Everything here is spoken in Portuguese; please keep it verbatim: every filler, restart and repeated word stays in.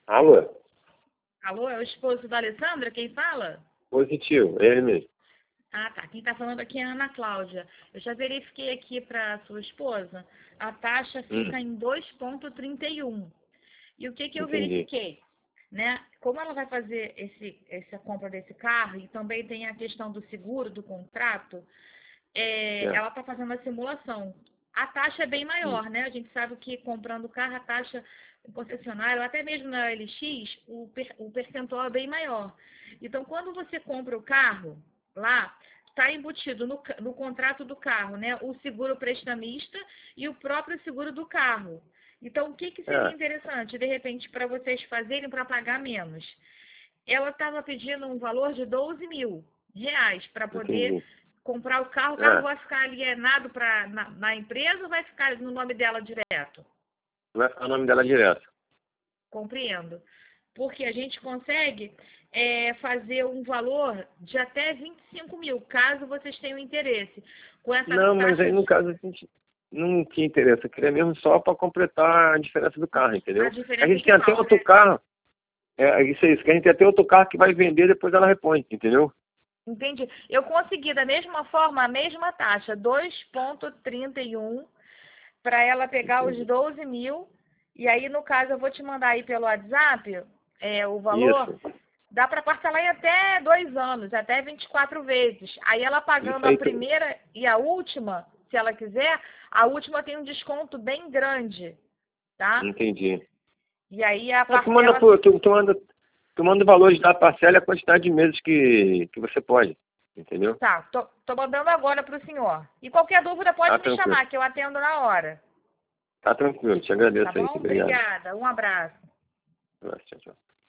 Alô? Alô, é o esposo da Alessandra? Quem fala? Positivo, é ele mesmo. Ah, tá. Quem está falando aqui é a Ana Cláudia. Eu já verifiquei aqui para sua esposa. A taxa Hum, fica em dois vírgula trinta e um. E o que, que eu entendi. verifiquei? Né? Como ela vai fazer esse, essa compra desse carro e também tem a questão do seguro, do contrato, é, Certo. ela está fazendo a simulação. A taxa é bem Hum, maior, né? A gente sabe que comprando carro, a taxa em concessionário, ou até mesmo na L X, o, per, o percentual é bem maior. Então, quando você compra o carro lá, está embutido no, no contrato do carro, né? O seguro prestamista e o próprio seguro do carro. Então, o que, que seria é, interessante, de repente, para vocês fazerem para pagar menos? Ela estava pedindo um valor de doze mil reais para poder entendi. comprar o carro. O carro É, vai ficar alienado pra, na, na empresa ou vai ficar no nome dela direto? vai ficar o nome dela direto. Compreendo. Porque a gente consegue é, fazer um valor de até vinte e cinco mil, caso vocês tenham interesse. Com essa Não, mas taxa aí no de, caso a gente não tinha interesse. Eu queria mesmo só para completar a diferença do carro, a entendeu? A diferença gente do tem até carro, outro né? carro. É, isso é isso, que a gente tem até outro carro que vai vender, depois ela repõe, entendeu? Entendi. Eu consegui da mesma forma a mesma taxa, dois vírgula trinta e um, para ela pegar os Entendi. doze mil. E aí, no caso, eu vou te mandar aí pelo WhatsApp é, o valor. Isso. Dá para parcelar em até dois anos, até vinte e quatro vezes. Aí ela Isso pagando a aí. tu- primeira e a última, se ela quiser, a última tem um desconto bem grande, tá? Entendi. E aí a Não, tu manda, parcela pro- fica. tu, tu manda, tu manda o valor da parcela e a quantidade de meses que, que você pode, entendeu? Tá, tô, tô mandando agora para o senhor. E qualquer dúvida Tá pode me tranquilo. chamar, que eu atendo na hora. Tá tranquilo. Te Tá agradeço aí. bom? Obrigado. Obrigada. Um abraço. Tchau, tchau.